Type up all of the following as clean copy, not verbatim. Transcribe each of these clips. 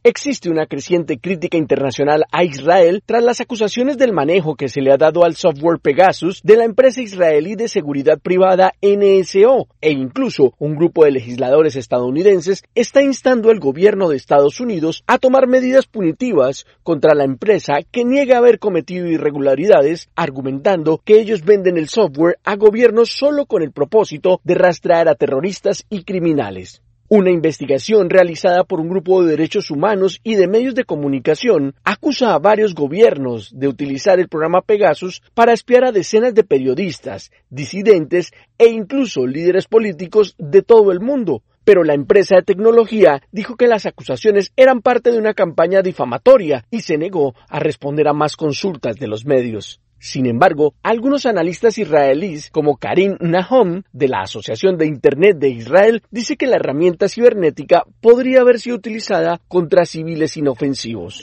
Existe una creciente crítica internacional a Israel tras las acusaciones del manejo que se le ha dado al software Pegasus de la empresa israelí de seguridad privada NSO, e incluso un grupo de legisladores estadounidenses está instando al gobierno de Estados Unidos a tomar medidas punitivas contra la empresa que niega haber cometido irregularidades, argumentando que ellos venden el software a gobiernos solo con el propósito de rastrear a terroristas y criminales. Una investigación realizada por un grupo de derechos humanos y de medios de comunicación acusa a varios gobiernos de utilizar el programa Pegasus para espiar a decenas de periodistas, disidentes e incluso líderes políticos de todo el mundo. Pero la empresa de tecnología dijo que las acusaciones eran parte de una campaña difamatoria y se negó a responder a más consultas de los medios. Sin embargo, algunos analistas israelíes, como Karim Nahom, de la Asociación de Internet de Israel, dice que la herramienta cibernética podría haber sido utilizada contra civiles inofensivos.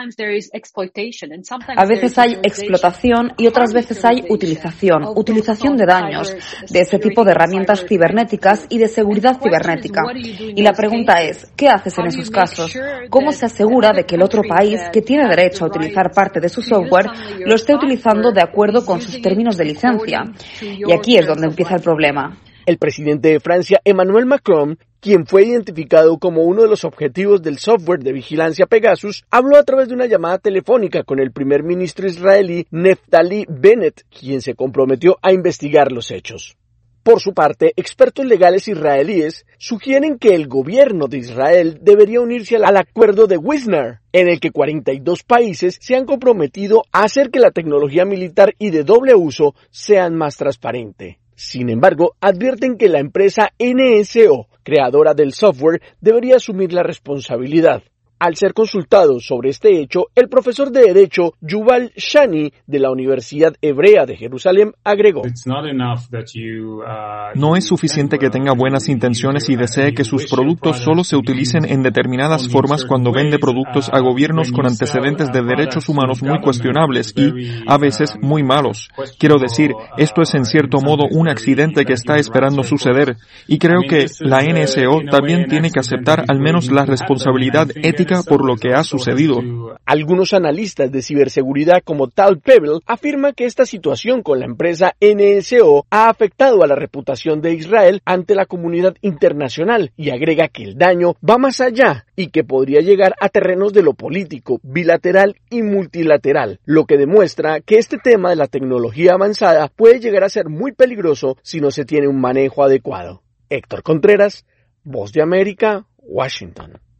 A veces hay explotación y otras veces hay utilización de daños de ese tipo de herramientas cibernéticas y de seguridad cibernética. Y la pregunta es, ¿qué haces en esos casos? ¿Cómo se asegura de que el otro país, que tiene derecho a utilizar parte de su software, lo esté utilizando de acuerdo con sus términos de licencia? Y aquí es donde empieza el problema. El presidente de Francia, Emmanuel Macron, quien fue identificado como uno de los objetivos del software de vigilancia Pegasus, habló a través de una llamada telefónica con el primer ministro israelí Naftali Bennett, quien se comprometió a investigar los hechos. Por su parte, expertos legales israelíes sugieren que el gobierno de Israel debería unirse al acuerdo de Wisnar, en el que 42 países se han comprometido a hacer que la tecnología militar y de doble uso sean más transparente. Sin embargo, advierten que la empresa NSO, creadora del software, debería asumir la responsabilidad. Al ser consultado sobre este hecho, el profesor de Derecho Yuval Shani de la Universidad Hebrea de Jerusalén agregó: No es suficiente que tenga buenas intenciones y desee que sus productos solo se utilicen en determinadas formas cuando vende productos a gobiernos con antecedentes de derechos humanos muy cuestionables y, a veces, muy malos. Quiero decir, esto es en cierto modo un accidente que está esperando suceder, y creo que la NSO también tiene que aceptar al menos la responsabilidad ética por lo que ha sucedido. Algunos analistas de ciberseguridad como Tal Pebble afirman que esta situación con la empresa NSO ha afectado a la reputación de Israel ante la comunidad internacional y agrega que el daño va más allá y que podría llegar a terrenos de lo político, bilateral y multilateral, lo que demuestra que este tema de la tecnología avanzada puede llegar a ser muy peligroso si no se tiene un manejo adecuado. Héctor Contreras, Voz de América, Washington.